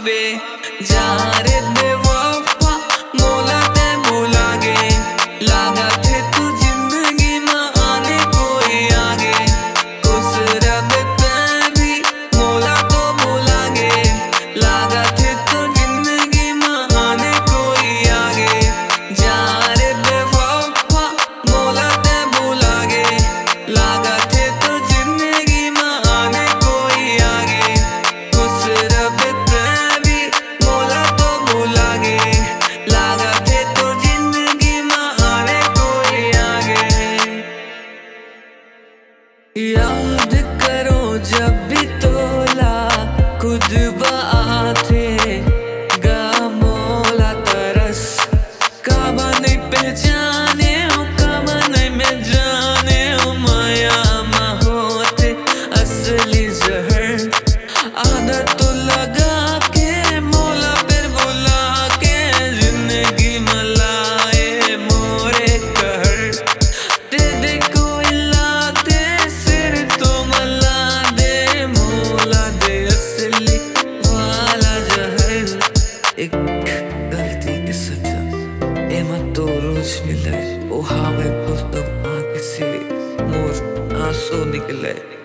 वे जारे बेवफा मोला ते भुला गे लागा थे तू जिंदगी में आने कोई आगे खुश रब ते भी मोला तो भुला गे लागा थे तू जिंदगी में आने कोई आगे जारे बेवफा मोला ते भुला गे लागा थे तू जिंदगी में आने कोई आगे खुश रब ते भी मोला तो भुला गे लागा थे तू जिंदगी में आने कोई आगे। याद करो जब भी तोला खुद बाते गा मोला तरस काबा नहीं पहचाने हो काबा नहीं मैं जाने हो माया मा होते असली जहर आदत तो लगा के मोला फिर बुला के जिंदगी में लाए मोरे कहर दे दे कोई लाते सिर तो मला दे मोला दे असली वाला जहर एक गलती की सजा एमा तो रोज मिले ओ हाँ मैं पुस्तक आँख से मोर आंसू निकले।